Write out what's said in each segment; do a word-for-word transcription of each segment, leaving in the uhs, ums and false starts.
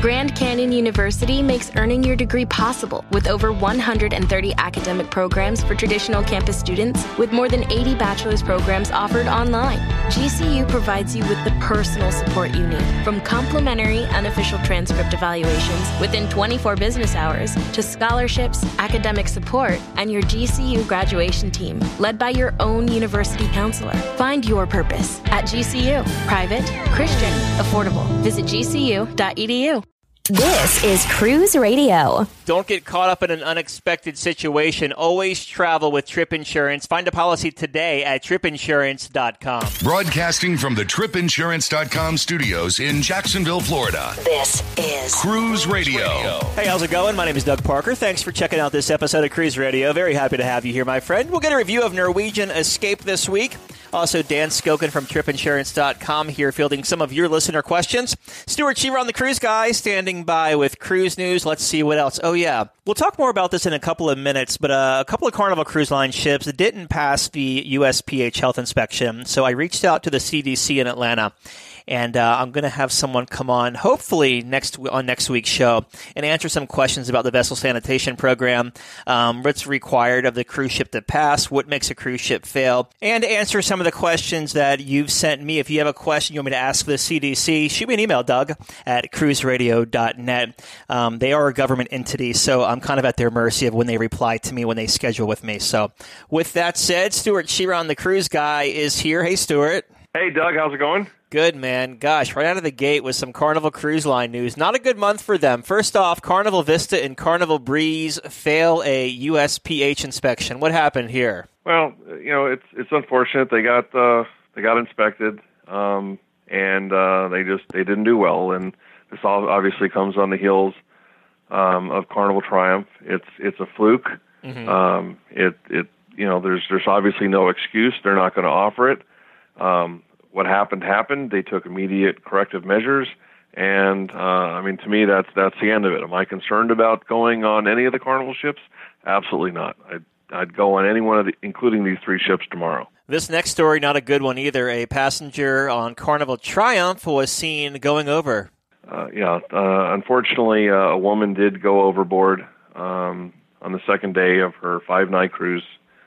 Grand Canyon University makes earning your degree possible with over one hundred thirty academic programs for traditional campus students with more than eighty bachelor's programs offered online. G C U provides you with the personal support you need, from complimentary unofficial transcript evaluations within twenty-four business hours to scholarships, academic support, and your G C U graduation team, led by your own university counselor. Find your purpose at G C U. Private, Christian, affordable. Visit G C U dot E D U. This is Cruise Radio. Don't get caught up in an unexpected situation. Always travel with Trip Insurance. Find a policy today at trip insurance dot com. Broadcasting from the trip insurance dot com studios in Jacksonville, Florida. This is Cruise Radio. Hey, how's it going? My name is Doug Parker. Thanks for checking out this episode of Cruise Radio. Very happy to have you here, my friend. We'll get a review of Norwegian Escape this week. Also, Dan Skokin from trip insurance dot com here fielding some of your listener questions. Stuart Cheever on the Cruise Guy standing by with Cruise News. Let's see what else. Oh, yeah. We'll talk more about this in a couple of minutes, but uh, a couple of Carnival Cruise Line ships didn't pass the U S P H health inspection. So I reached out to the C D C in Atlanta. And uh, I'm going to have someone come on, hopefully next on next week's show, and answer some questions about the vessel sanitation program, um, what's required of the cruise ship to pass, what makes a cruise ship fail, and answer some of the questions that you've sent me. If you have a question you want me to ask the C D C, shoot me an email, Doug, at cruise radio dot net. Um, they are a government entity, so I'm kind of at their mercy of when they reply to me, when they schedule with me. So with that said, Stuart Cheever, the Cruise Guy, is here. Hey, Stuart. Hey, Doug. How's it going? Good, man. Gosh, right out of the gate with some Carnival Cruise Line news. Not a good month for them. First off, Carnival Vista and Carnival Breeze fail a U S P H inspection. What happened here? Well, you know, it's it's unfortunate. They got uh, they got inspected, um, and uh, they just they didn't do well. And this all obviously comes on the heels um, of Carnival Triumph. It's it's a fluke. Mm-hmm. Um, it it you know, there's there's obviously no excuse. They're not going to offer it. Um, What happened happened. They took immediate corrective measures, and uh, I mean, to me, that's that's the end of it. Am I concerned about going on any of the Carnival ships? Absolutely not. I'd, I'd go on any one of the, including these three ships tomorrow. This next story, not a good one either. A passenger on Carnival Triumph was seen going over. Uh, yeah, uh, unfortunately, uh, a woman did go overboard um, on the second day of her five-night cruise,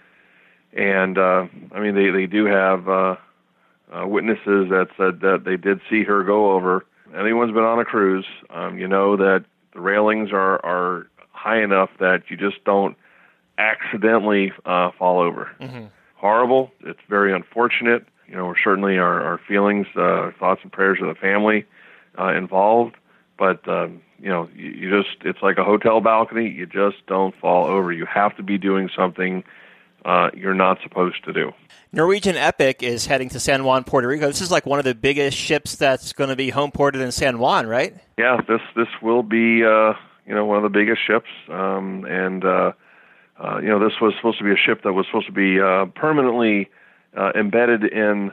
and uh, I mean, they they do have. Uh, Uh, witnesses that said that they did see her go over. Anyone's been on a cruise, um, you know that the railings are, are high enough that you just don't accidentally uh, fall over. Mm-hmm. Horrible. It's very unfortunate. You know, we're certainly our, our feelings, uh, thoughts and prayers of the family uh, involved. But, um, you know, you, you just, it's like a hotel balcony. You just don't fall over. You have to be doing something uh, you're not supposed to do. Norwegian Epic is heading to San Juan, Puerto Rico. This is like one of the biggest ships that's going to be home ported in San Juan, right? Yeah, this this will be uh, you know one of the biggest ships, um, and uh, uh, you know this was supposed to be a ship that was supposed to be uh, permanently uh, embedded in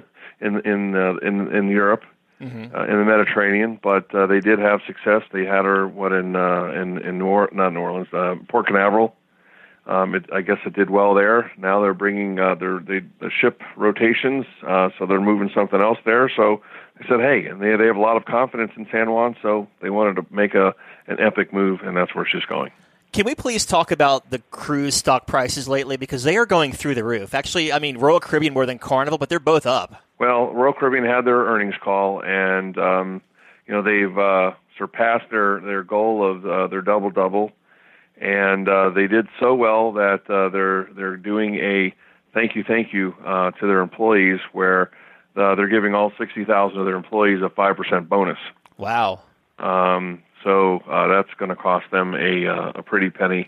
in in uh, in, in Europe, mm-hmm. uh, in the Mediterranean. But uh, they did have success. They had her what in uh, in in New not New Orleans, uh, Port Canaveral. Um, it, I guess it did well there. Now they're bringing uh, their they, the ship rotations, uh, so they're moving something else there. So they said, hey, and they they have a lot of confidence in San Juan, so they wanted to make a an epic move, and that's where she's going. Can we please talk about the cruise stock prices lately, because they are going through the roof? Actually, I mean, Royal Caribbean more than Carnival, but they're both up. Well, Royal Caribbean had their earnings call, and um, you know they've uh, surpassed their their goal of uh, their double double. And uh, they did so well that uh, they're they're doing a thank you, thank you uh, to their employees, where uh, they're giving all sixty thousand of their employees a five percent bonus. Wow! Um, so uh, that's going to cost them a uh, a pretty penny.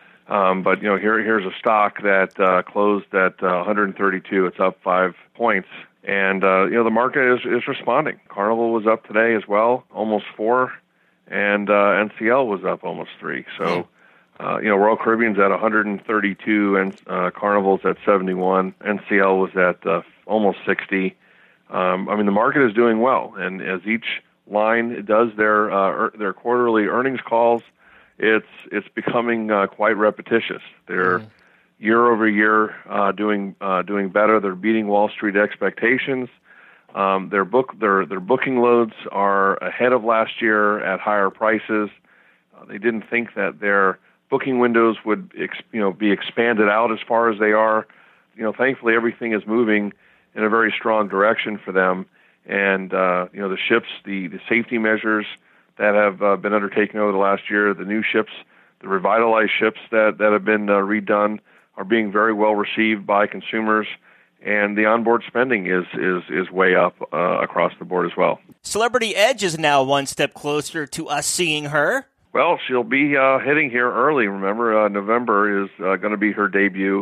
Um, but you know, here here's a stock that uh, closed at uh, one hundred thirty-two. It's up five points, and uh, you know the market is is responding. Carnival was up today as well, almost four, and uh, N C L was up almost three. So. Mm. Uh, you know, Royal Caribbean's at one hundred thirty-two, and uh, Carnival's at seventy-one. N C L was at uh, almost sixty. Um, I mean, the market is doing well, and as each line does their uh, er, their quarterly earnings calls, it's it's becoming uh, quite repetitious. They're mm. year over year uh, doing uh, doing better. They're beating Wall Street expectations. Um, their book, their their booking loads are ahead of last year at higher prices. Uh, they didn't think that their booking windows would, ex, you know, be expanded out as far as they are. You know, thankfully everything is moving in a very strong direction for them. And uh, you know, the ships, the, the safety measures that have uh, been undertaken over the last year, the new ships, the revitalized ships that that have been uh, redone, are being very well received by consumers. And the onboard spending is is is way up uh, across the board as well. Celebrity Edge is now one step closer to us seeing her. Well, she'll be uh, hitting here early. Remember, uh, November is uh, going to be her debut.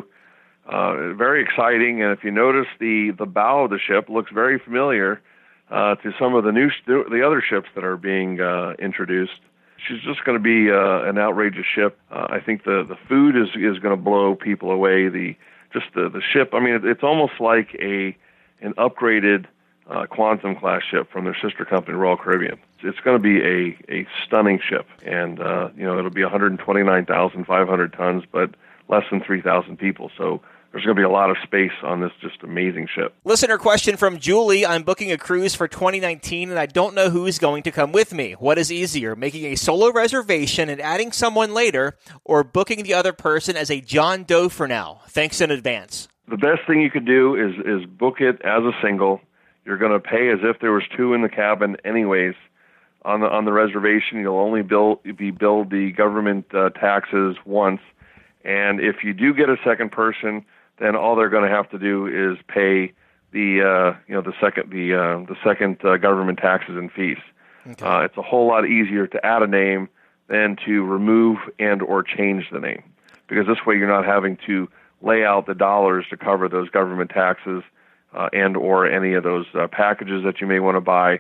Uh, very exciting. And if you notice, the, the bow of the ship looks very familiar uh, to some of the new the other ships that are being uh, introduced. She's just going to be uh, an outrageous ship. Uh, I think the, the food is is going to blow people away. The Just the, the ship, I mean, it's almost like a an upgraded uh, Quantum class ship from their sister company, Royal Caribbean. It's going to be a, a stunning ship, and uh, you know, it'll be one hundred twenty-nine thousand five hundred tons, but less than three thousand people. So there's going to be a lot of space on this just amazing ship. Listener question from Julie. I'm booking a cruise for twenty nineteen, and I don't know who's going to come with me. What is easier, making a solo reservation and adding someone later, or booking the other person as a John Doe for now? Thanks in advance. The best thing you could do is, is book it as a single. You're going to pay as if there was two in the cabin anyways. On the on the reservation, you'll only bill, be billed the government uh, taxes once. And if you do get a second person, then all they're going to have to do is pay the uh, you know the second the uh, the second uh, government taxes and fees. Okay. Uh, it's a whole lot easier to add a name than to remove and or change the name, because this way you're not having to lay out the dollars to cover those government taxes uh, and or any of those uh, packages that you may want to buy,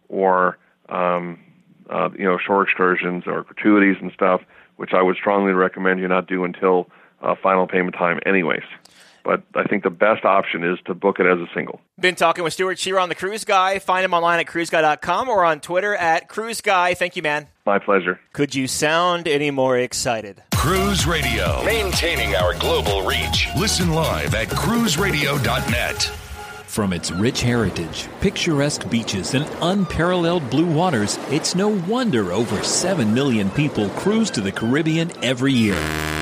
or um, uh, you know shore excursions or gratuities and stuff, which I would strongly recommend you not do until uh, final payment time anyways. But I think the best option is to book it as a single. Been talking with Stuart Shearer on The Cruise Guy. Find him online at cruise guy dot com or on Twitter at Cruise Guy. Thank you, man. My pleasure. Could you sound any more excited? Cruise Radio. Maintaining our global reach. Listen live at cruise radio dot net. From its rich heritage, picturesque beaches, and unparalleled blue waters, it's no wonder over seven million people cruise to the Caribbean every year.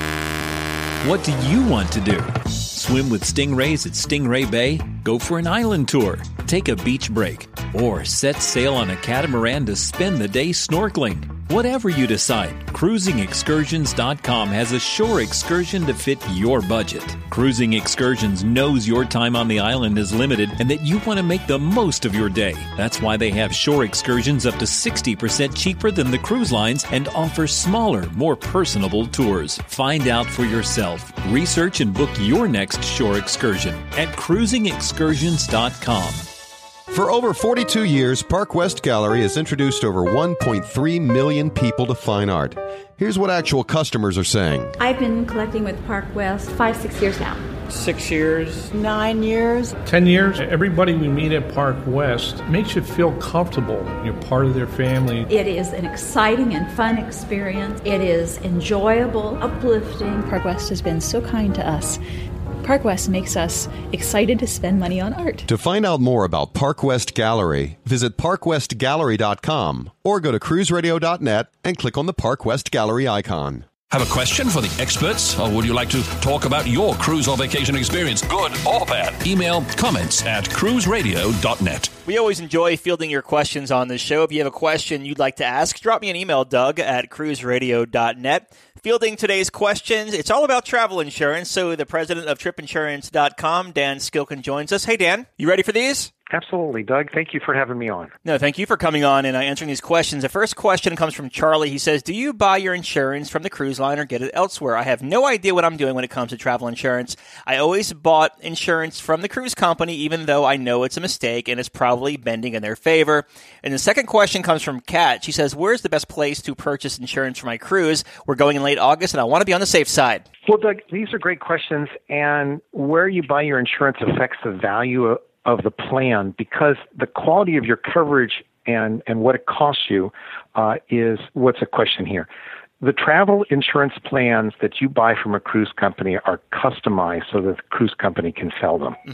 What do you want to do? Swim with stingrays at Stingray Bay? Go for an island tour? Take a beach break? Or set sail on a catamaran to spend the day snorkeling? Whatever you decide, cruising excursions dot com has a shore excursion to fit your budget. Cruising Excursions knows your time on the island is limited and that you want to make the most of your day. That's why they have shore excursions up to sixty percent cheaper than the cruise lines and offer smaller, more personable tours. Find out for yourself. Research and book your next shore excursion at cruising excursions dot com. For over forty-two years, Park West Gallery has introduced over one point three million people to fine art. Here's what actual customers are saying. I've been collecting with Park West five, six years now. Six years. Nine years. Ten years. Everybody we meet at Park West makes you feel comfortable. You're part of their family. It is an exciting and fun experience. It is enjoyable, uplifting. Park West has been so kind to us. Park West makes us excited to spend money on art. To find out more about Park West Gallery, visit park west gallery dot com or go to cruise radio dot net and click on the Park West Gallery icon. Have a question for the experts, or would you like to talk about your cruise or vacation experience, good or bad? Email comments at cruise radio dot net. We always enjoy fielding your questions on this show. If you have a question you'd like to ask, drop me an email, Doug, at cruise radio dot net. Fielding today's questions, it's all about travel insurance, so the president of trip insurance dot com, Dan Skilkin, joins us. Hey, Dan, you ready for these? Absolutely, Doug. Thank you for having me on. No, thank you for coming on and uh, answering these questions. The first question comes from Charlie. He says, do you buy your insurance from the cruise line or get it elsewhere? I have no idea what I'm doing when it comes to travel insurance. I always bought insurance from the cruise company, even though I know it's a mistake and it's probably bending in their favor. And the second question comes from Kat. She says, where's the best place to purchase insurance for my cruise? We're going in late August, and I want to be on the safe side. Well, Doug, these are great questions, and where you buy your insurance affects the value of of the plan, because the quality of your coverage and, and what it costs you uh, is what's a question here. The travel insurance plans that you buy from a cruise company are customized so that the cruise company can sell them. Mm-hmm.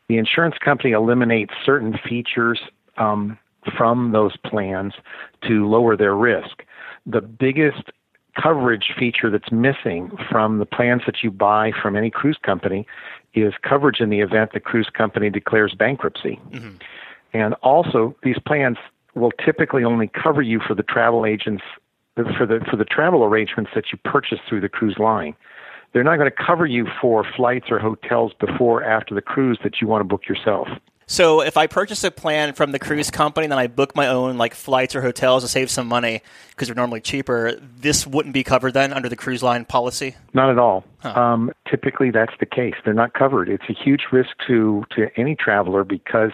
The insurance company eliminates certain features um, from those plans to lower their risk. The biggest coverage feature that's missing from the plans that you buy from any cruise company is coverage in the event the cruise company declares bankruptcy. Mm-hmm. And also, these plans will typically only cover you for the travel agents, for the for the travel arrangements that you purchase through the cruise line. They're not going to cover you for flights or hotels before or after the cruise that you want to book yourself. So if I purchase a plan from the cruise company and then I book my own like flights or hotels to save some money because they're normally cheaper, this wouldn't be covered then under the cruise line policy? Not at all. Huh. Um, typically, that's the case. They're not covered. It's a huge risk to, to any traveler because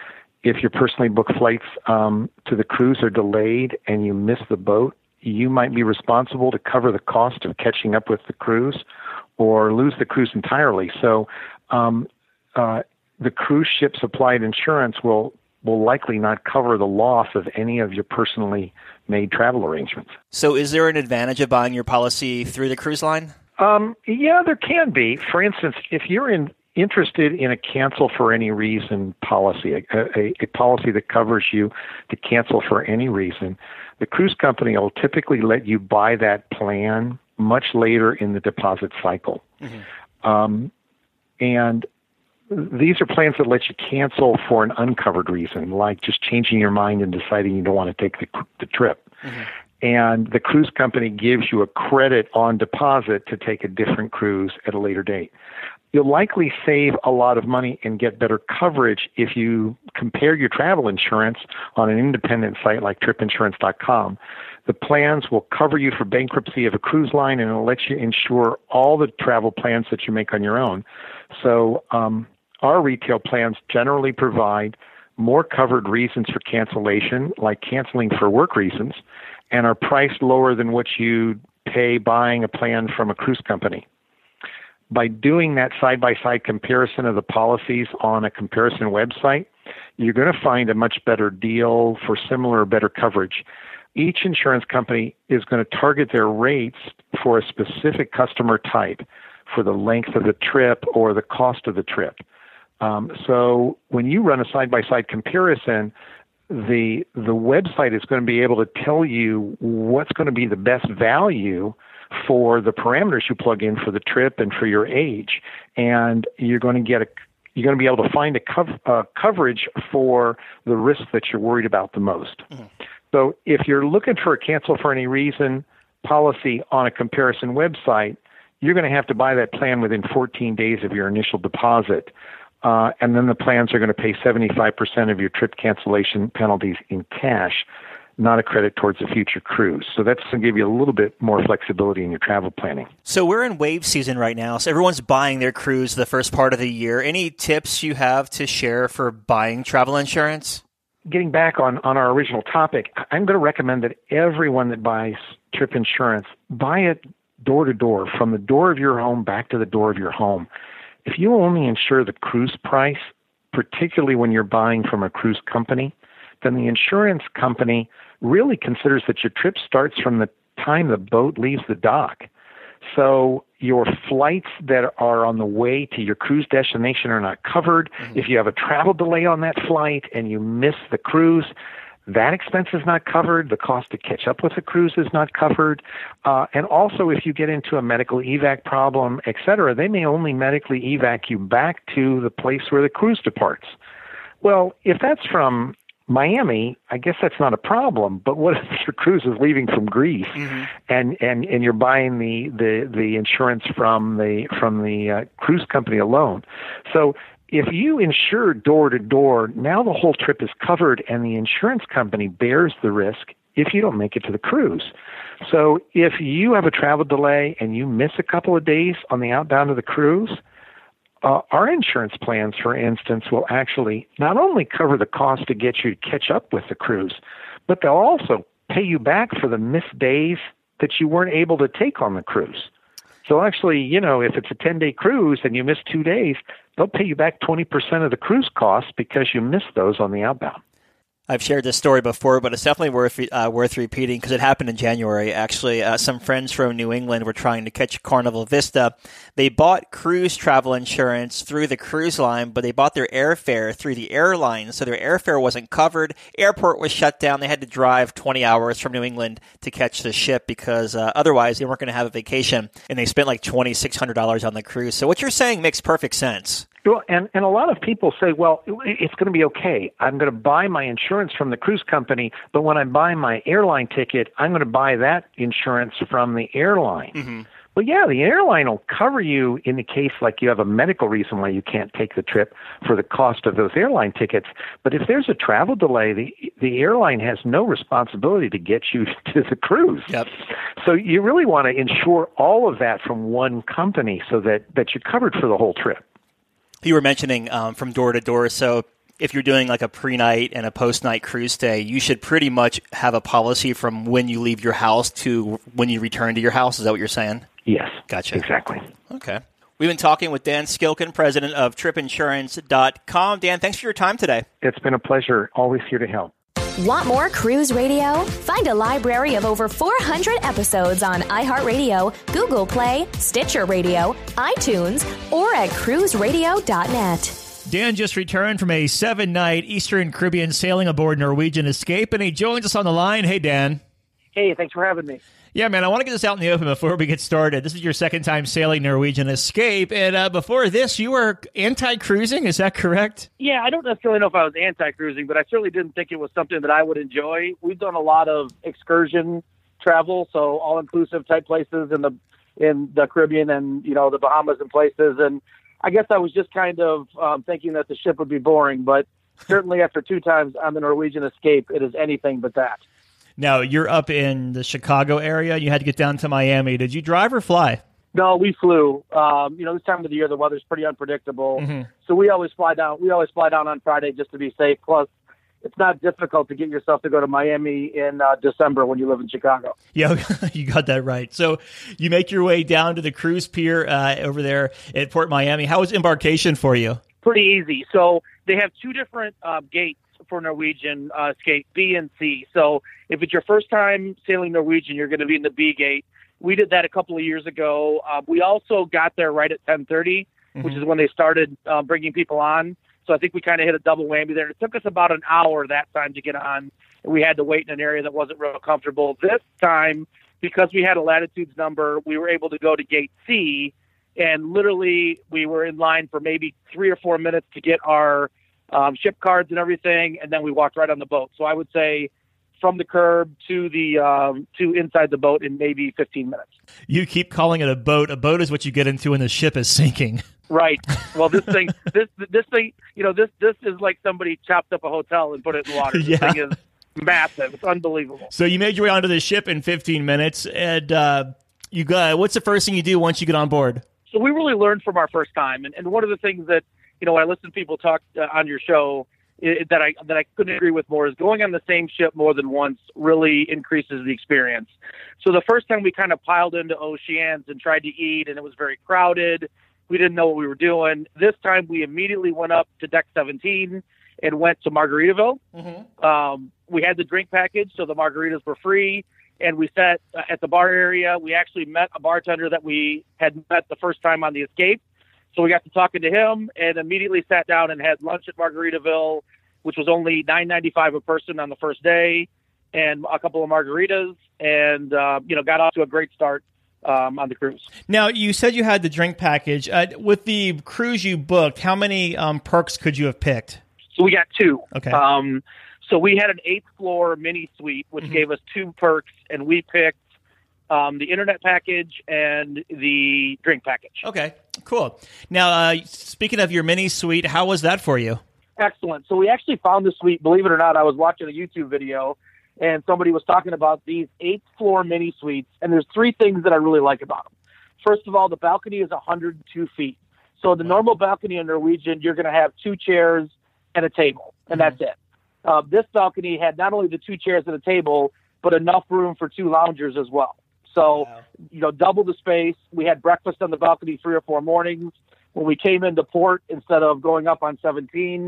if your personally booked flights um, to the cruise are delayed and you miss the boat, you might be responsible to cover the cost of catching up with the cruise or lose the cruise entirely. So um, uh, the cruise ship supplied insurance will will likely not cover the loss of any of your personally made travel arrangements. So is there an advantage of buying your policy through the cruise line? Um, yeah, there can be. For instance, if you're in, interested in a cancel for any reason policy, a, a, a policy that covers you to cancel for any reason, the cruise company will typically let you buy that plan much later in the deposit cycle. Mm-hmm. Um, and these are plans that let you cancel for an uncovered reason, like just changing your mind and deciding you don't want to take the, the trip. Mm-hmm. And the cruise company gives you a credit on deposit to take a different cruise at a later date. You'll likely save a lot of money and get better coverage if you compare your travel insurance on an independent site like trip insurance dot com. The plans will cover you for bankruptcy of a cruise line, and it'll let you insure all the travel plans that you make on your own. So um, our retail plans generally provide more covered reasons for cancellation, like canceling for work reasons, and are priced lower than what you pay buying a plan from a cruise company. By doing that side-by-side comparison of the policies on a comparison website, you're going to find a much better deal for similar or better coverage. Each insurance company is going to target their rates for a specific customer type, for the length of the trip or the cost of the trip. Um, so when you run a side-by-side comparison, the the website is going to be able to tell you what's going to be the best value for the parameters you plug in for the trip and for your age, and you're going to get a you're going to be able to find a cov- uh, coverage for the risk that you're worried about the most. Mm-hmm. So if you're looking for a cancel for any reason policy on a comparison website, you're going to have to buy that plan within fourteen days of your initial deposit. Uh, and then the plans are going to pay seventy-five percent of your trip cancellation penalties in cash, not a credit towards a future cruise. So that's going to give you a little bit more flexibility in your travel planning. So we're in wave season right now, so everyone's buying their cruise the first part of the year. Any tips you have to share for buying travel insurance? Getting back on, on our original topic, I'm going to recommend that everyone that buys trip insurance, buy it door to door, from the door of your home back to the door of your home. If you only insure the cruise price, particularly when you're buying from a cruise company, then the insurance company really considers that your trip starts from the time the boat leaves the dock. So your flights that are on the way to your cruise destination are not covered. Mm-hmm. If you have a travel delay on that flight and you miss the cruise, that expense is not covered. The cost to catch up with the cruise is not covered. Uh, and also, if you get into a medical evac problem, et cetera, they may only medically evac you back to the place where the cruise departs. Well, if that's from Miami, I guess that's not a problem. But what if your cruise is leaving from Greece, mm-hmm. and, and, and you're buying the, the, the insurance from the from the uh, cruise company alone? So if you insure door to door, now the whole trip is covered, and the insurance company bears the risk if you don't make it to the cruise. So if you have a travel delay and you miss a couple of days on the outbound of the cruise, Uh, our insurance plans, for instance, will actually not only cover the cost to get you to catch up with the cruise, but they'll also pay you back for the missed days that you weren't able to take on the cruise. So actually, you know, if it's a ten-day cruise and you miss two days, they'll pay you back twenty percent of the cruise costs because you missed those on the outbound. I've shared this story before, but it's definitely worth uh, worth repeating because it happened in January. Actually, uh, some friends from New England were trying to catch Carnival Vista. They bought cruise travel insurance through the cruise line, but they bought their airfare through the airline, so their airfare wasn't covered. Airport was shut down. They had to drive twenty hours from New England to catch the ship because uh, otherwise they weren't going to have a vacation, and they spent like twenty-six hundred dollars on the cruise. So what you're saying makes perfect sense. Well, and, and a lot of people say, well, it's going to be okay. I'm going to buy my insurance from the cruise company, but when I buy my airline ticket, I'm going to buy that insurance from the airline. Mm-hmm. Well, yeah, the airline will cover you in the case like you have a medical reason why you can't take the trip for the cost of those airline tickets. But if there's a travel delay, the the airline has no responsibility to get you to the cruise. Yep. So you really want to insure all of that from one company so that, that you're covered for the whole trip. You were mentioning um, from door to door, so if you're doing like a pre-night and a post-night cruise stay, you should pretty much have a policy from when you leave your house to when you return to your house. Is that what you're saying? Yes. Gotcha. Exactly. Okay. We've been talking with Dan Skilkin, president of trip insurance dot com. Dan, thanks for your time today. It's been a pleasure. Always here to help. Want more Cruise Radio? Find a library of over four hundred episodes on iHeartRadio, Google Play, Stitcher Radio, iTunes, or at cruise radio dot net. Dan just returned from a seven-night Eastern Caribbean sailing aboard Norwegian Escape, and he joins us on the line. Hey, Dan. Hey, thanks for having me. Yeah, man, I want to get this out in the open before we get started. This is your second time sailing Norwegian Escape, and uh, before this, you were anti-cruising, is that correct? Yeah, I don't necessarily know if I was anti-cruising, but I certainly didn't think it was something that I would enjoy. We've done a lot of excursion travel, so all-inclusive type places in the in the Caribbean and, you know, the Bahamas and places, and I guess I was just kind of um, thinking that the ship would be boring, but certainly after two times on the Norwegian Escape, it is anything but that. Now, you're up in the Chicago area. You had to get down to Miami. Did you drive or fly? No, we flew. Um, you know, this time of the year, the weather's pretty unpredictable. Mm-hmm. So we always fly down. We always fly down on Friday just to be safe. Plus, it's not difficult to get yourself to go to Miami in uh, December when you live in Chicago. Yeah, you got that right. So you make your way down to the cruise pier uh, over there at Port Miami. How was embarkation for you? Pretty easy. So they have two different uh, gates for Norwegian uh, Escape, B and C. So if it's your first time sailing Norwegian, you're going to be in the B gate. We did that a couple of years ago. Uh, we also got there right at ten thirty, mm-hmm. which is when they started uh, bringing people on. So I think we kind of hit a double whammy there. It took us about an hour that time to get on, and we had to wait in an area that wasn't real comfortable. This time, because we had a latitudes number, we were able to go to gate C, and literally we were in line for maybe three or four minutes to get our Um, ship cards and everything, and then we walked right on the boat. So I would say from the curb to the um, to inside the boat in maybe fifteen minutes. You keep calling it a boat. A boat is what you get into when the ship is sinking. Right. Well, this thing, this this thing, you know, this this is like somebody chopped up a hotel and put it in the water. This yeah. thing is massive. It's unbelievable. So you made your way onto the ship in fifteen minutes, and uh, you got. What's the first thing you do once you get on board? So we really learned from our first time, and, and one of the things that, you know, when I listen to people talk uh, on your show it, that I that I couldn't agree with more is going on the same ship more than once really increases the experience. So the first time we kind of piled into Oceans and tried to eat, and it was very crowded. We didn't know what we were doing. This time we immediately went up to deck seventeen and went to Margaritaville. Mm-hmm. Um, we had the drink package, so the margaritas were free. And we sat uh, at the bar area. We actually met a bartender that we had met the first time on the Escape. So we got to talking to him and immediately sat down and had lunch at Margaritaville, which was only nine ninety-five a person on the first day, and a couple of margaritas, and uh, you know, got off to a great start um, on the cruise. Now, you said you had the drink package. Uh, with the cruise you booked, how many um, perks could you have picked? So we got two. Okay. Um, so we had an eighth floor mini suite, which mm-hmm. gave us two perks, and we picked Um, the internet package and the drink package. Okay, cool. Now, uh, speaking of your mini suite, how was that for you? Excellent. So we actually found the suite, believe it or not. I was watching a YouTube video, and somebody was talking about these eighth floor mini suites, and there's three things that I really like about them. First of all, the balcony is one hundred two feet. So the normal balcony in Norwegian, you're going to have two chairs and a table, and mm-hmm. that's it. Uh, this balcony had not only the two chairs and a table, but enough room for two loungers as well. So, wow. you know, double the space. We had breakfast on the balcony three or four mornings. When we came into port, instead of going up on seventeen,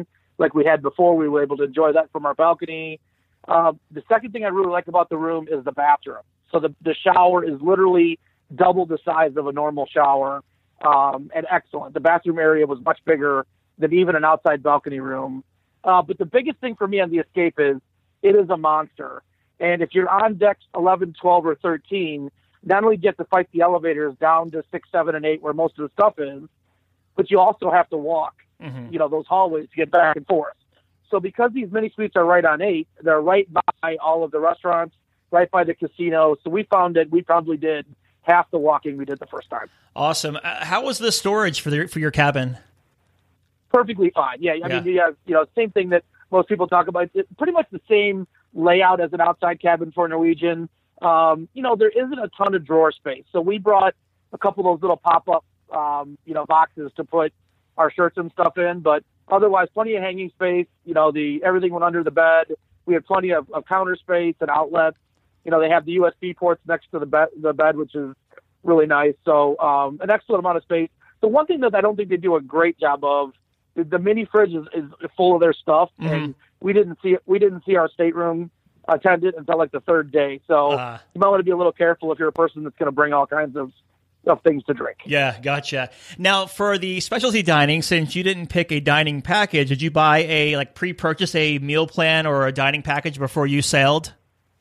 like we had before. We were able to enjoy that from our balcony. Uh, the second thing I really like about the room is the bathroom. So the, the shower is literally double the size of a normal shower, um, and excellent. The bathroom area was much bigger than even an outside balcony room. Uh, but the biggest thing for me on the Escape is it is a monster. And if you're on decks eleven, twelve, or thirteen, not only do you have to fight the elevators down to six, seven, and eight where most of the stuff is, but you also have to walk, mm-hmm. you know, those hallways to get back and forth. So because these mini suites are right on eight, they're right by all of the restaurants, right by the casino. So we found that we probably did half the walking we did the first time. Awesome. Uh, how was the storage for the, for your cabin? Perfectly fine. Yeah, I yeah. mean, you have, you know, same thing that most people talk about. It's pretty much the same layout as an outside cabin for Norwegian. Um, you know, there isn't a ton of drawer space. So we brought a couple of those little pop-up, um, you know, boxes to put our shirts and stuff in. But otherwise, plenty of hanging space. You know, the everything went under the bed. We had plenty of, of counter space and outlets. You know, they have the U S B ports next to the bed, the bed, which is really nice. So um, an excellent amount of space. The one thing that I don't think they do a great job of, the, the mini fridge is, is full of their stuff, mm-hmm. and we didn't see we didn't see our stateroom attendant until like the third day. So uh, you might want to be a little careful if you're a person that's going to bring all kinds of of things to drink. Yeah, gotcha. Now, for the specialty dining, since you didn't pick a dining package, did you buy a like pre-purchase a meal plan or a dining package before you sailed?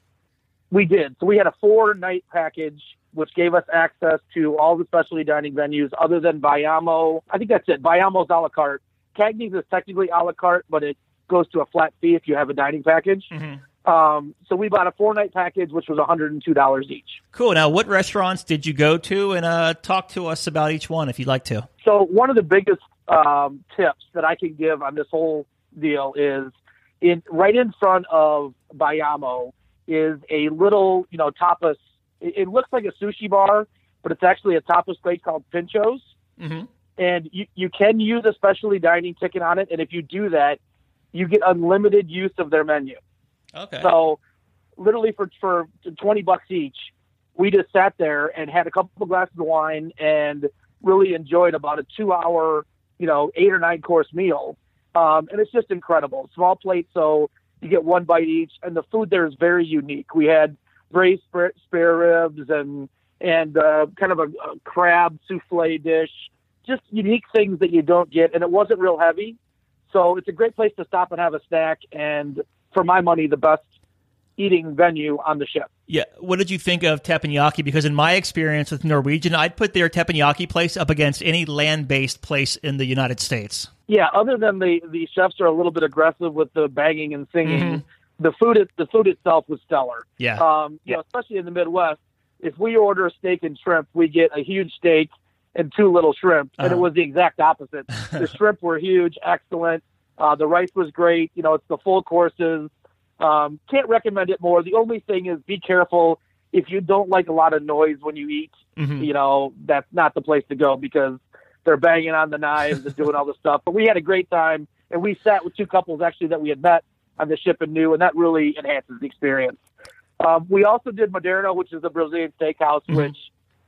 We did. So we had a four-night package, which gave us access to all the specialty dining venues other than Bayamo. I think that's it. Bayamo's a la carte. Cagney's is technically a la carte, but it goes to a flat fee if you have a dining package. Mm-hmm. Um, so we bought a four-night package, which was one hundred two dollars each. Cool. Now, what restaurants did you go to? And uh, talk to us about each one if you'd like to. So one of the biggest um, tips that I can give on this whole deal is in right in front of Bayamo is a little, you know, tapas. It, it looks like a sushi bar, but it's actually a tapas place called Pinchos. Mm-hmm. And you, you can use a specialty dining ticket on it. And if you do that, you get unlimited use of their menu. Okay. So literally for, for twenty bucks each, we just sat there and had a couple of glasses of wine and really enjoyed about a two hour, you know, eight or nine course meal. Um, and it's just incredible. Small plate. So you get one bite each, and the food there is very unique. We had braised spare ribs and, and uh, kind of a, a crab souffle dish, just unique things that you don't get. And it wasn't real heavy. So it's a great place to stop and have a snack. And for my money, the best eating venue on the ship. Yeah. What did you think of teppanyaki? Because in my experience with Norwegian, I'd put their teppanyaki place up against any land-based place in the United States. Yeah. Other than the, the chefs are a little bit aggressive with the banging and singing, mm-hmm. the food, the food itself was stellar. Yeah. Um, you yeah. know, especially in the Midwest, if we order a steak and shrimp, we get a huge steak and two little shrimp. And uh-huh. it was the exact opposite. The shrimp were huge, excellent. Uh, the rice was great. You know, it's the full courses. Um, can't recommend it more. The only thing is be careful if you don't like a lot of noise when you eat. Mm-hmm. You know, that's not the place to go because they're banging on the knives and doing all this stuff. But we had a great time, and we sat with two couples actually that we had met on the ship and knew, and that really enhances the experience. Um, we also did Moderno, which is a Brazilian steakhouse, mm-hmm. which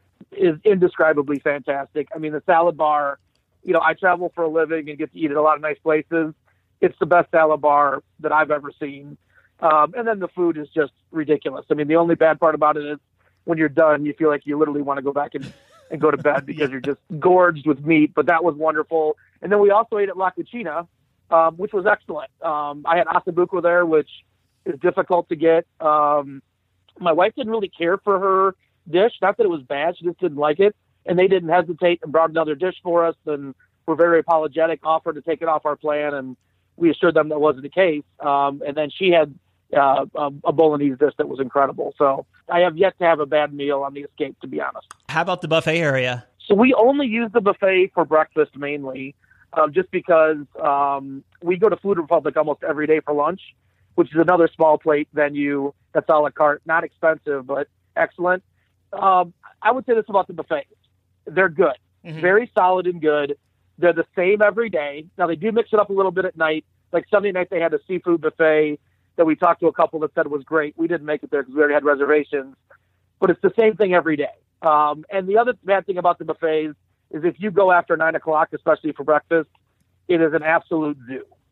is indescribably fantastic. I mean, the salad bar, you know, I travel for a living and get to eat at a lot of nice places. It's the best salad bar that I've ever seen. Um, and then the food is just ridiculous. I mean, the only bad part about it is when you're done, you feel like you literally want to go back and, and go to bed because you're just gorged with meat, but that was wonderful. And then we also ate at La Cucina, um, which was excellent. Um, I had ossobuco there, which is difficult to get. Um, my wife didn't really care for her dish. Not that it was bad. She just didn't like it. And they didn't hesitate and brought another dish for us and were very apologetic, offered to take it off our plan. And we assured them that wasn't the case. Um, and then she had uh, a, a bolognese dish that was incredible. So I have yet to have a bad meal on the Escape, to be honest. How about the buffet area? So we only use the buffet for breakfast mainly, uh, just because um, we go to Food Republic almost every day for lunch, which is another small plate venue that's a la carte, not expensive, but excellent. Um, I would say this about the buffets. They're good, mm-hmm. very solid and good. They're the same every day. Now, they do mix it up a little bit at night. Like Sunday night, they had a seafood buffet that we talked to a couple that said was great. We didn't make it there because we already had reservations. But it's the same thing every day. Um, and the other bad thing about the buffets is if you go after nine o'clock, especially for breakfast, it is an absolute zoo.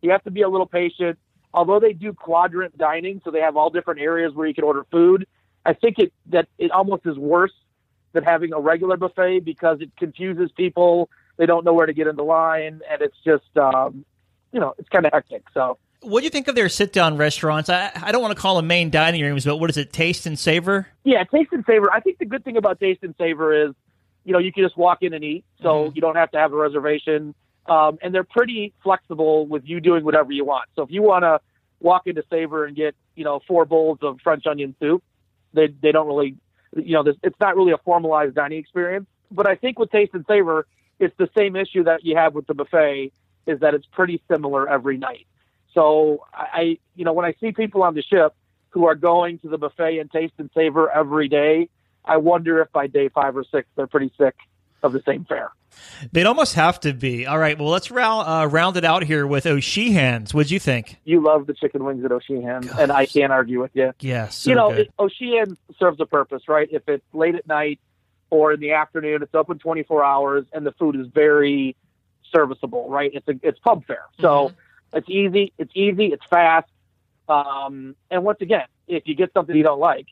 You have to be a little patient. Although they do quadrant dining, so they have all different areas where you can order food, I think it that it almost is worse than having a regular buffet because it confuses people. They don't know where to get in the line, and it's just, um, you know, it's kind of hectic. So, what do you think of their sit-down restaurants? I, I don't want to call them main dining rooms, but what is it, Taste and Savor? Yeah, Taste and Savor. I think the good thing about Taste and Savor is, you know, you can just walk in and eat, so mm-hmm. you don't have to have a reservation. Um, and they're pretty flexible with you doing whatever you want. So if you want to walk into Savor and get, you know, four bowls of French onion soup, they they don't really, you know, this, it's not really a formalized dining experience. But I think with Taste and Savor, it's the same issue that you have with the buffet, is that it's pretty similar every night. So I, you know, when I see people on the ship who are going to the buffet and Taste and Savor every day, I wonder if by day five or six, they're pretty sick of the same fare. They'd almost have to be. All right, well, let's round, uh, round it out here with O'Sheehan's. What'd you think? You love the chicken wings at O'Sheehan's, Gosh. and I can't argue with you. Yeah, so You know, good. it, O'Sheehan's serves a purpose, right? If it's late at night or in the afternoon, it's open twenty-four hours, and the food is very serviceable, right? It's a, it's pub fare. So mm-hmm. it's easy, it's easy, it's fast. Um, and once again, if you get something you don't like,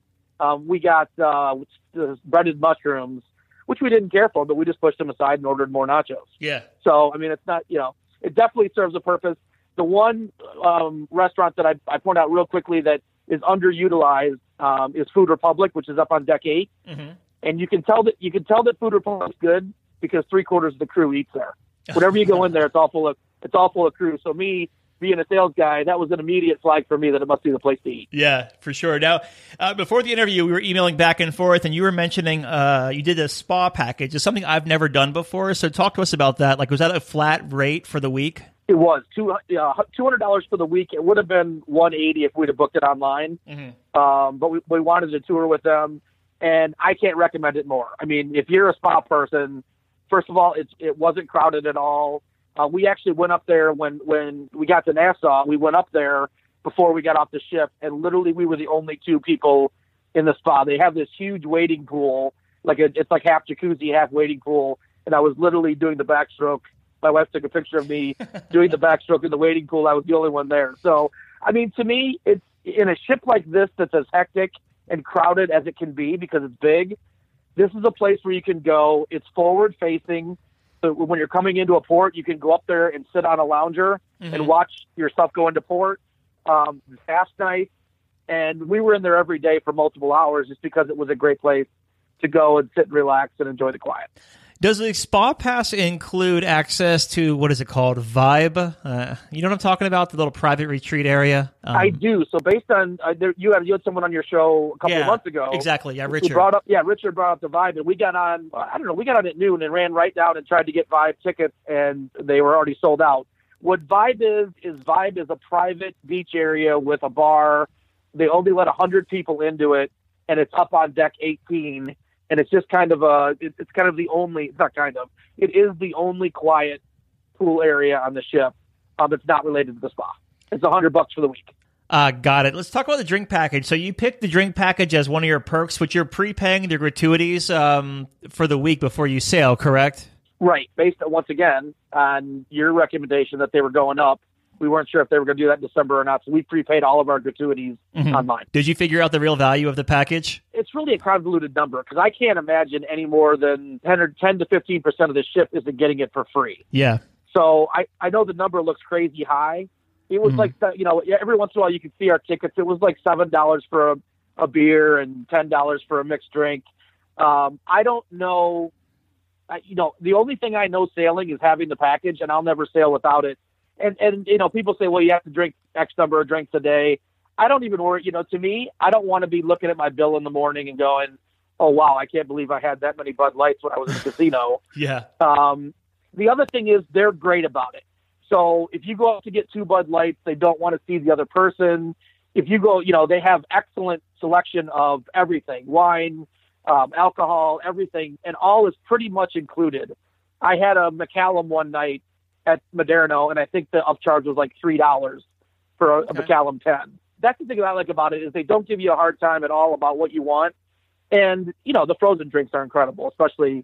um, we got uh, breaded mushrooms, which we didn't care for, but we just pushed them aside and ordered more nachos. Yeah. So, I mean, it's not, you know, it definitely serves a purpose. The one um, restaurant that I, I point out real quickly that is underutilized um, is Food Republic, which is up on deck eight. Mm-hmm. And you can tell that you can tell that Food Republic's good because three quarters of the crew eats there. Whenever you go in there, it's all full of it's all full of crew. So me, being a sales guy, that was an immediate flag for me that it must be the place to eat. Yeah, for sure. Now, uh, before the interview, we were emailing back and forth, and you were mentioning uh, you did a spa package. It's something I've never done before, so talk to us about that. Like, was that a flat rate for the week? It was two uh, two hundred dollars for the week. It would have been one eighty if we'd have booked it online, mm-hmm. um, but we, we wanted to tour with them, and I can't recommend it more. I mean, if you're a spa person, first of all, it's, it wasn't crowded at all. Uh, we actually went up there when, when we got to Nassau. We went up there before we got off the ship, and literally we were the only two people in the spa. They have this huge wading pool, like a, it's like half jacuzzi, half wading pool, and I was literally doing the backstroke. My wife took a picture of me doing the backstroke in the wading pool. I was the only one there. So, I mean, to me, it's in a ship like this that's as hectic and crowded as it can be because it's big. This is a place where you can go. It's forward facing. So when you're coming into a port, you can go up there and sit on a lounger mm-hmm. and watch your stuff go into port. Um, fast night. And we were in there every day for multiple hours just because it was a great place to go and sit and relax and enjoy the quiet. Does the spa pass include access to, what is it called, Vibe? Uh, you know what I'm talking about, the little private retreat area? Um, I do. So based on, uh, there, you, had, you had someone on your show a couple yeah, of months ago. Exactly, yeah, Richard. Who brought up, yeah, Richard brought up the Vibe, and we got on, I don't know, we got on at noon and ran right down and tried to get Vibe tickets, and they were already sold out. What Vibe is, is Vibe is a private beach area with a bar. They only let one hundred people into it, and it's up on deck eighteen. And it's just kind of a, it's kind of the only, it's not kind of, it is the only quiet pool area on the ship um, that's not related to the spa. It's a hundred bucks for the week. Uh, got it. Let's talk about the drink package. So you picked the drink package as one of your perks, but you're prepaying the gratuities um, for the week before you sail, correct? Right. Based on, once again, on your recommendation that they were going up. We weren't sure if they were going to do that in December or not, so we prepaid all of our gratuities mm-hmm. online. Did you figure out the real value of the package? It's really a convoluted number because I can't imagine any more than ten or ten to fifteen percent of the ship isn't getting it for free. Yeah. So I, I know the number looks crazy high. It was mm-hmm. like, you know, every once in a while you can see our tickets. It was like seven dollars for a, a beer and ten dollars for a mixed drink. Um, I don't know. I, you know, the only thing I know sailing is having the package, and I'll never sail without it. And, and, you know, people say, well, you have to drink X number of drinks a day. I don't even worry. You know, to me, I don't want to be looking at my bill in the morning and going, oh, wow, I can't believe I had that many Bud Lights when I was in the casino. Yeah. Um, the other thing is they're great about it. So if you go out to get two Bud Lights, they don't want to see the other person. If you go, you know, they have excellent selection of everything, wine, um, alcohol, everything, and all is pretty much included. I had a Macallan one night at Moderno, and I think the upcharge was like three dollars for a, okay. a Macallan ten. That's the thing I like about it is they don't give you a hard time at all about what you want. And, you know, the frozen drinks are incredible, especially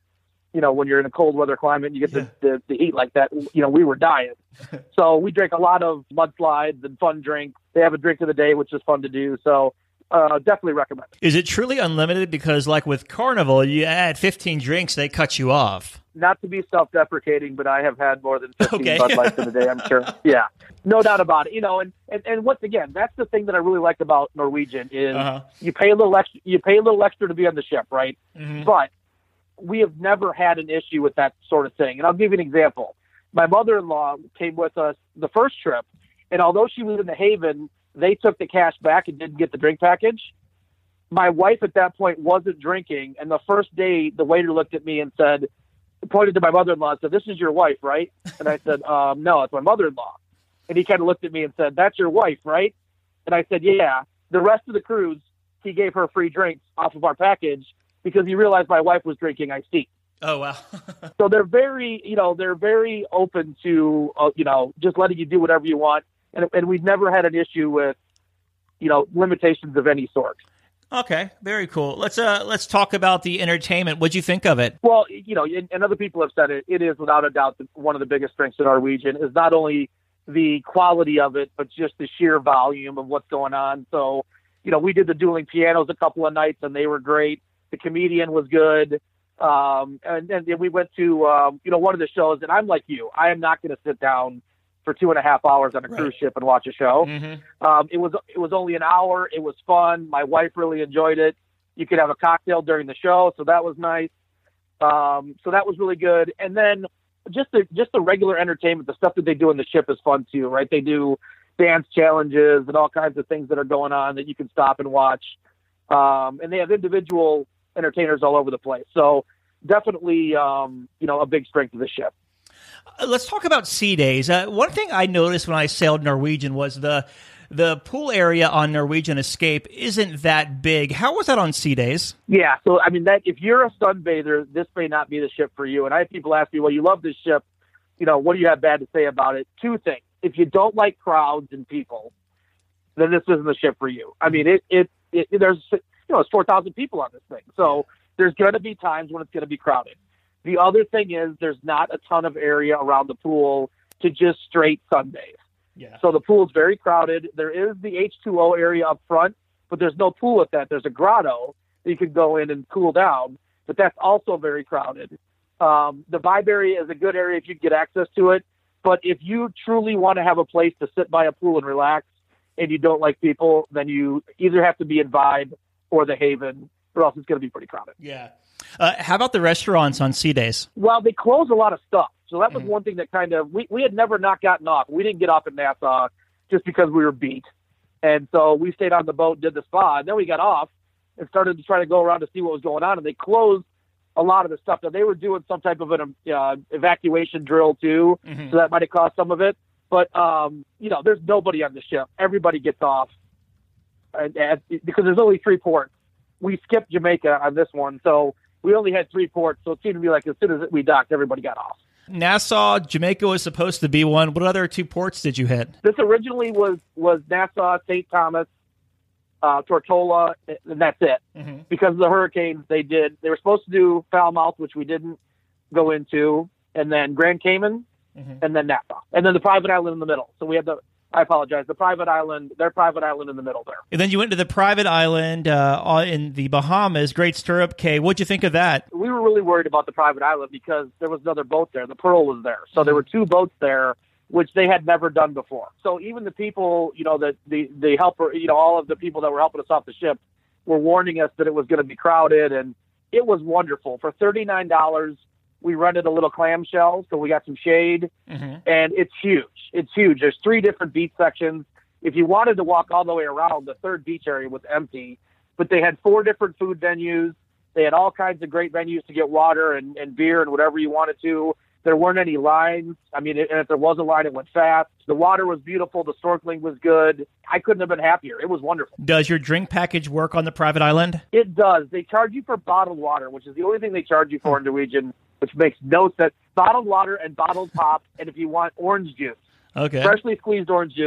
you know, when you're in a cold weather climate and you get yeah. the, the, the heat like that, you know, we were dying. So we drank a lot of mudslides and fun drinks. They have a drink of the day, which is fun to do. So uh, definitely recommend it. Is it truly unlimited? Because like with Carnival, you add fifteen drinks, they cut you off. Not to be self-deprecating, but I have had more than fifteen okay. Bud Lights in a day, I'm sure. Yeah, no doubt about it. You know, and, and, and once again, that's the thing that I really like about Norwegian is uh-huh. you pay a little extra, you pay a little extra to be on the ship, right? Mm-hmm. But we have never had an issue with that sort of thing. And I'll give you an example. My mother-in-law came with us the first trip, and although she was in the Haven, they took the cash back and didn't get the drink package. My wife at that point wasn't drinking, and the first day the waiter looked at me and said, pointed to my mother-in-law and said, "This is your wife, right?" And I said, um, "No, it's my mother-in-law." And he kind of looked at me and said, "That's your wife, right?" And I said, "Yeah." The rest of the cruise, he gave her free drinks off of our package because he realized my wife was drinking iced tea. Oh, wow. So they're very, you know, they're very open to, uh, you know, just letting you do whatever you want. And, and we've never had an issue with, you know, limitations of any sort. Okay, very cool. Let's uh let's talk about the entertainment. What'd you think of it? Well, you know, and, and other people have said it. It is without a doubt one of the biggest strengths of Norwegian is not only the quality of it, but just the sheer volume of what's going on. So, you know, we did the dueling pianos a couple of nights, and they were great. The comedian was good, um, and then we went to um, you know one of the shows. And I'm like you, I am not going to sit down for two and a half hours on a right. cruise ship and watch a show. Mm-hmm. Um, it was it was only an hour. It was fun. My wife really enjoyed it. You could have a cocktail during the show, so that was nice. Um, so that was really good. And then just the just the regular entertainment, the stuff that they do in the ship is fun too, right? They do dance challenges and all kinds of things that are going on that you can stop and watch. Um, and they have individual entertainers all over the place. So definitely, um, you know, a big strength of the ship. Let's talk about sea days. Uh, one thing I noticed when I sailed Norwegian was the the pool area on Norwegian Escape isn't that big. How was that on sea days? Yeah, so I mean, that if you're a sunbather, this may not be the ship for you. And I have people ask me, well, you love this ship. You know, what do you have bad to say about it? Two things. If you don't like crowds and people, then this isn't the ship for you. I mean, it it, it there's, you know, it's four thousand people on this thing. So there's going to be times when it's going to be crowded. The other thing is there's not a ton of area around the pool to just straight sunbathe. Yeah. So the pool is very crowded. There is the H two O area up front, but there's no pool at that. There's a grotto that you can go in and cool down, but that's also very crowded. Um, the Vibe area is a good area if you get access to it, but if you truly want to have a place to sit by a pool and relax and you don't like people, then you either have to be in Vibe or the Haven, or else it's going to be pretty crowded. Yeah. Uh, how about the restaurants on sea days? Well, they close a lot of stuff. So that was mm-hmm. one thing that kind of, we, we had never not gotten off. We didn't get off at Nassau just because we were beat. And so we stayed on the boat, did the spa, and then we got off and started to try to go around to see what was going on. And they closed a lot of the stuff. Now, they were doing some type of an uh, evacuation drill too. Mm-hmm. So that might have caused some of it. But, um, you know, there's nobody on the ship. Everybody gets off and, and, because there's only three ports. We skipped Jamaica on this one. So we only had three ports, so it seemed to be like as soon as we docked, everybody got off. Nassau, Jamaica was supposed to be one. What other two ports did you hit? This originally was, was Nassau, Saint Thomas, uh, Tortola, and that's it. Mm-hmm. Because of the hurricanes, they did. They were supposed to do Falmouth, which we didn't go into, and then Grand Cayman, mm-hmm. and then Nassau, and then the private island in the middle. So we had the. I apologize. The private island, their private island in the middle there. And then you went to the private island uh, in the Bahamas, Great Stirrup Cay. What'd you think of that? We were really worried about the private island because there was another boat there. The Pearl was there. So there were two boats there, which they had never done before. So even the people, you know, that the, the helper, you know, all of the people that were helping us off the ship were warning us that it was going to be crowded. And it was wonderful. For thirty-nine dollars, we rented a little clamshell, so we got some shade, mm-hmm. and it's huge. It's huge. There's three different beach sections. If you wanted to walk all the way around, the third beach area was empty, but they had four different food venues. They had all kinds of great venues to get water and, and beer and whatever you wanted to. There weren't any lines. I mean, and if there was a line, it went fast. The water was beautiful. The snorkeling was good. I couldn't have been happier. It was wonderful. Does your drink package work on the private island? It does. They charge you for bottled water, which is the only thing they charge you for in Norwegian, which makes no sense. Bottled water and bottled pop, and if you want orange juice, okay, freshly squeezed orange juice,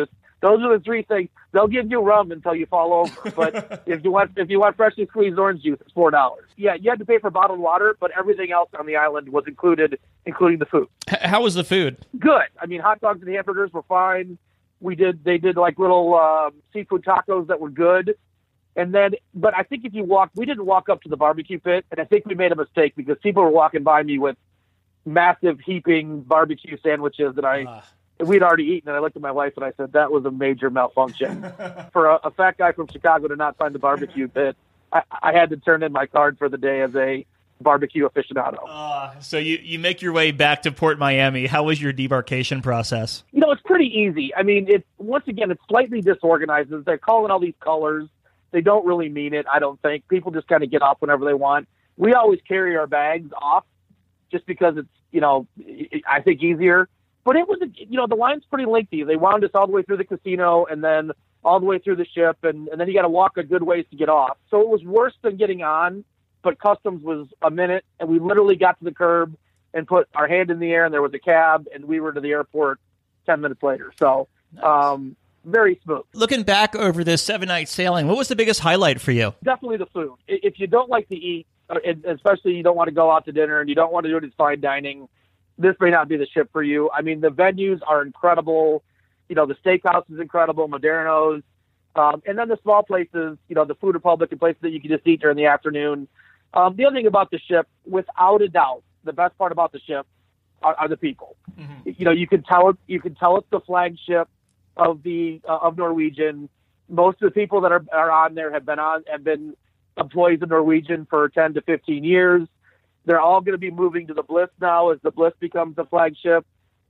Those are the three things. They'll give you rum until you fall over. But if you want if you want freshly squeezed orange juice, it's four dollars. Yeah, you had to pay for bottled water, but everything else on the island was included, including the food. H- how was the food? Good. I mean, hot dogs and hamburgers were fine. We did. They did like little uh, seafood tacos that were good. And then, but I think if you walk, we didn't walk up to the barbecue pit, and I think we made a mistake because people were walking by me with massive heaping barbecue sandwiches that I. Uh. We'd already eaten, and I looked at my wife and I said, that was a major malfunction. For a, a fat guy from Chicago to not find the barbecue pit, I, I had to turn in my card for the day as a barbecue aficionado. Uh, so you, you make your way back to Port Miami. How was your debarkation process? You know, it's pretty easy. I mean, it's once again, it's slightly disorganized. They're calling all these colors. They don't really mean it, I don't think. People just kind of get off whenever they want. We always carry our bags off just because it's, you know, I think easier. But it was, you know, the line's pretty lengthy. They wound us all the way through the casino and then all the way through the ship, and, and then you got to walk a good ways to get off. So it was worse than getting on, but customs was a minute, and we literally got to the curb and put our hand in the air, and there was a cab, and we were to the airport ten minutes later. So nice. um, very smooth. Looking back over this seven-night sailing, what was the biggest highlight for you? Definitely the food. If you don't like to eat, especially you don't want to go out to dinner and you don't want to do it as fine dining, this may not be the ship for you. I mean, the venues are incredible. You know, the steakhouse is incredible, Moderno's. Um, and then the small places, you know, the Food Republic and places that you can just eat during the afternoon. Um, the other thing about the ship, without a doubt, the best part about the ship are, are the people. Mm-hmm. You know, you can tell it, you can tell it's the flagship of the uh, of Norwegian. Most of the people that are, are on there have been on have been employees of Norwegian for ten to fifteen years. They're all going to be moving to the Bliss now as the Bliss becomes the flagship.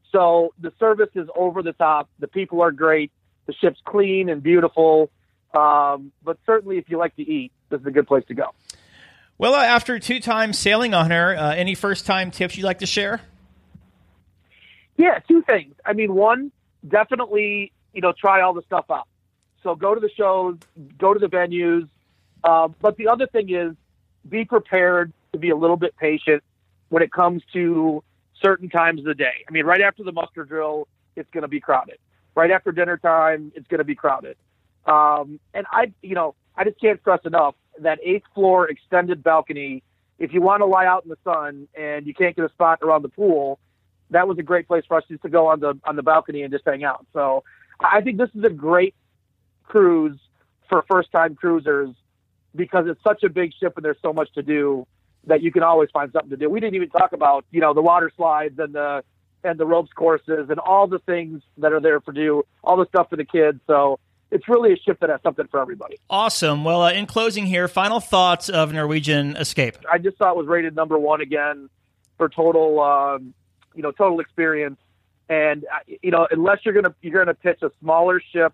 So the service is over the top. The people are great. The ship's clean and beautiful. Um, but certainly if you like to eat, this is a good place to go. Well, uh, after two times sailing on her, uh, any first-time tips you'd like to share? Yeah, two things. I mean, one, definitely, you know, try all the stuff out. So go to the shows, go to the venues. Uh, but the other thing is be prepared to be a little bit patient when it comes to certain times of the day. I mean, right after the muster drill, it's going to be crowded. Right after dinner time, it's going to be crowded. Um, and I, you know, I just can't stress enough that eighth floor extended balcony. If you want to lie out in the sun and you can't get a spot around the pool, that was a great place for us just to go on the on the balcony and just hang out. So I think this is a great cruise for first-time cruisers because it's such a big ship and there's so much to do that you can always find something to do. We didn't even talk about, you know, the water slides and the and the ropes courses and all the things that are there for do, all the stuff for the kids. So it's really a ship that has something for everybody. Awesome. Well, uh, in closing here, final thoughts of Norwegian Escape. I just thought it was rated number one again for total, um, you know, total experience. And, uh, you know, unless you're going to, you're going to pitch a smaller ship,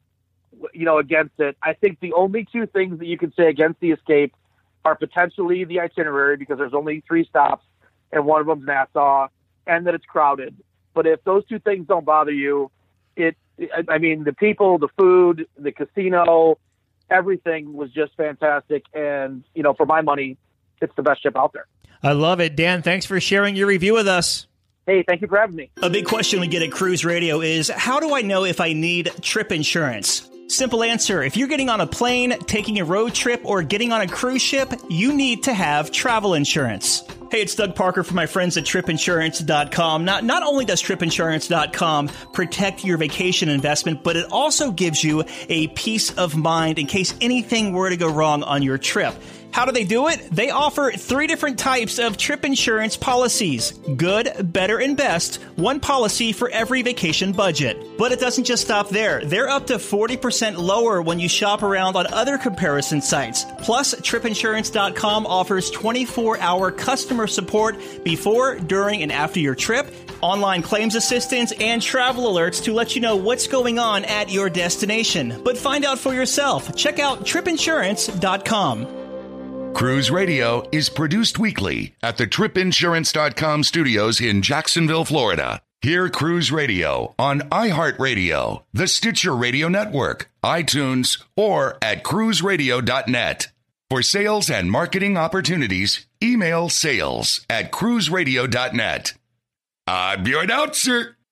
you know, against it, I think the only two things that you can say against the Escape are potentially the itinerary, because there's only three stops and one of them's Nassau, and that it's crowded. But if those two things don't bother you, it, I mean, the people, the food, the casino, everything was just fantastic. And, you know, for my money, it's the best ship out there. I love it. Dan, thanks for sharing your review with us. Hey, thank you for having me. A big question we get at Cruise Radio is, how do I know if I need trip insurance? Simple answer. If you're getting on a plane, taking a road trip, or getting on a cruise ship, you need to have travel insurance. Hey, it's Doug Parker from my friends at trip insurance dot com. Not, not only does trip insurance dot com protect your vacation investment, but it also gives you a peace of mind in case anything were to go wrong on your trip. How do they do it? They offer three different types of trip insurance policies. Good, better, and best. One policy for every vacation budget. But it doesn't just stop there. They're up to forty percent lower when you shop around on other comparison sites. Plus, trip insurance dot com offers twenty-four hour customer support before, during, and after your trip, online claims assistance, and travel alerts to let you know what's going on at your destination. But find out for yourself. Check out trip insurance dot com. Cruise Radio is produced weekly at the trip insurance dot com studios in Jacksonville, Florida. Hear Cruise Radio on iHeartRadio, the Stitcher Radio Network, iTunes, or at cruise radio dot net. For sales and marketing opportunities, email sales at cruise radio dot net. I'm your announcer,